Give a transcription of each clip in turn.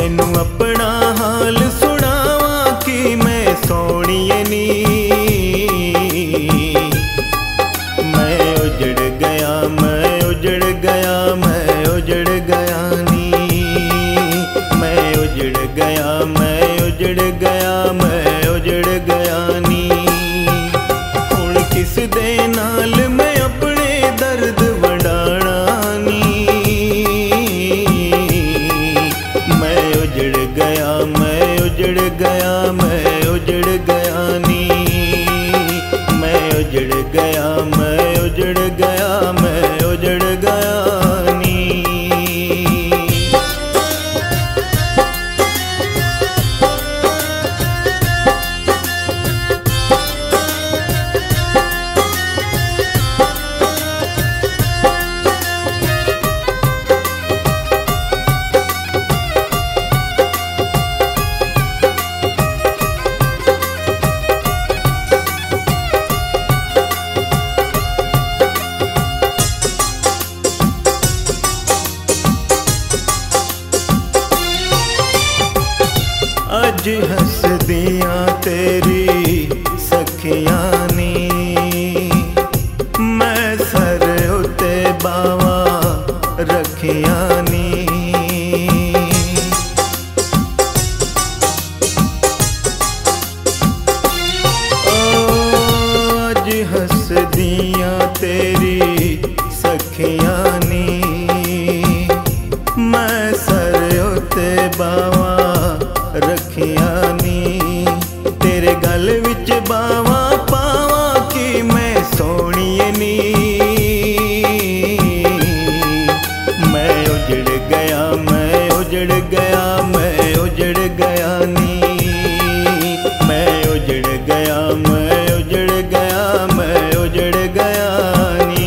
तेनू अपना हाल सुनावा कि मैं सोनिए नी। मैं उजड़ गया, मैं उजड़ गया, मैं उजड़ गया नी। मैं उजड़ गया, मैं उजड़ गया, मैं उजड़ गया नी। हुण किस दे नाल मैं अपने दर्द वंडाणा नी। मैं उजड़ गया, मैं उजड़ गया, मैं उजड़ गया नी। मैं उजड़ गया, मैं उजड़ गया, मैं उजड़ गया नी। अज हसदियां तेरी सखियां नी। मैं सर उत्ते बावा रखियां नी। अज हसदियां तेरी सखियां नी। मैं सर उत्ते बावा रखिया नी। तेरे गल विच बावा पावा कि मैं सोनिए नी। मैं उजड़ गया, मैं उजड़ गया, मैं उजड़ गया नी। मैं उजड़ गया, मैं उजड़ गया, मैं उजड़ गया नी।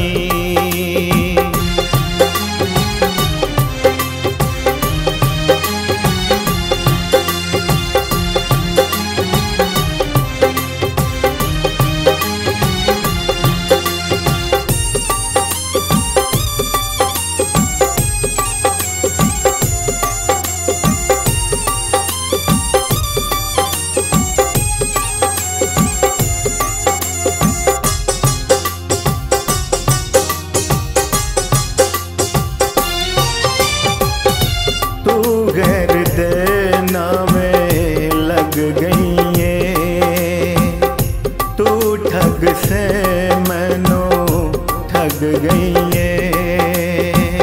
गैर दे नामे लग गई है। तू ठग से मैनू ठग गई है।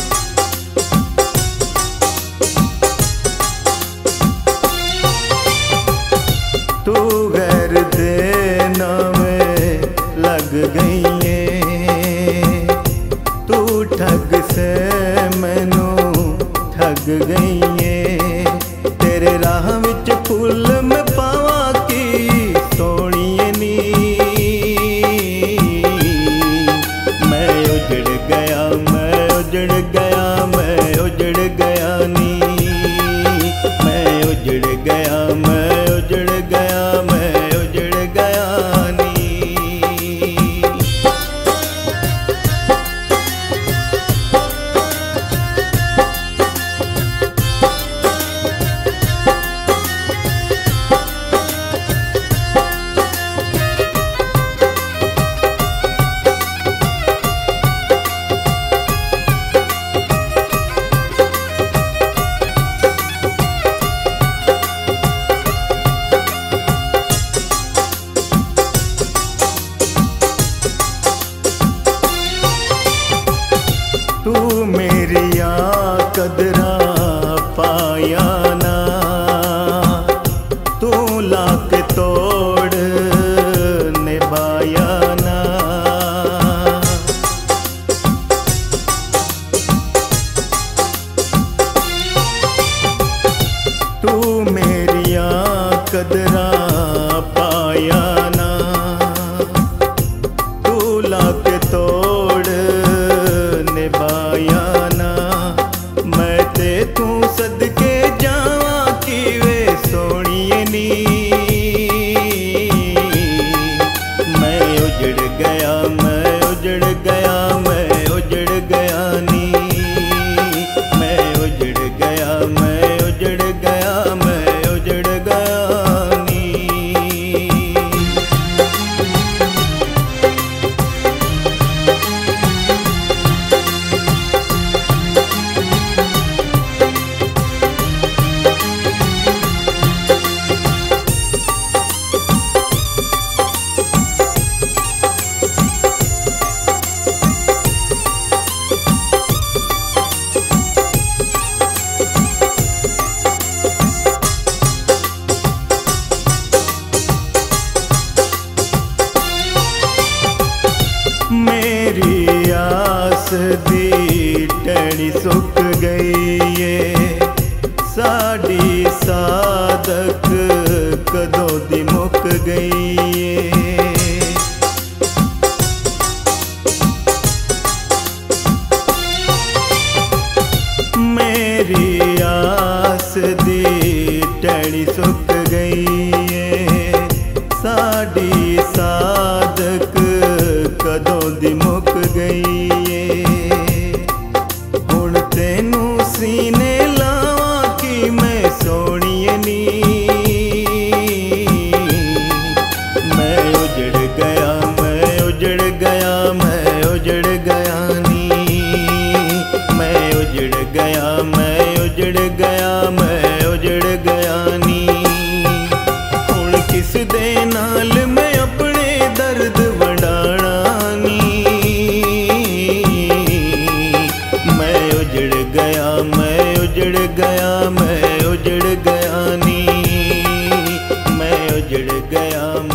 तू गैर दे नामे लग गई है। तू ठग से मैनू ठग गई है। तेरे राह विच फुल मैं पावा कि सोनिए नी। मैं उजड़ गया, मैं उजड़ गया, मैं उजड़ गया नी। मैं उजड़ गया, मैं उजड़ गया, मैं उजड़ गया नी। तू मेरिया कदरा पाया ना। तू लाके तोड़ निभाया ना। तू मेरिया कदरा पाया ना। तू लाके तोड़ निभाया ना। मैं ते तू सदके जावा कि वे सोनिए नी। मैं उजड़ गया, मैं उजड़ गया, मैं उजड़ गया नी। मैं उजड़ गया, मैं उजड़ सुक गई है साड़ी साधक कदों दी मुक गई है। मेरी आस दी टैड़ी सुक गई है साड़ी साधक कदों दी मुक गई है। हुण तेनू सीने लावां कि मैं सोहणीए नी, मैं उजड़ गया मैं उजड़ गया मैं उजड़ गया नी, मैं उजड़ गया मैं उजड़ गया मैं उजड़ गया नी। हुण किस दे नाल मैं अपने दर्द वंडाणा नी, मैं उजड़ गया मैं उजड़ गया मैं उजड़ गया नी, मैं उजड़ गया।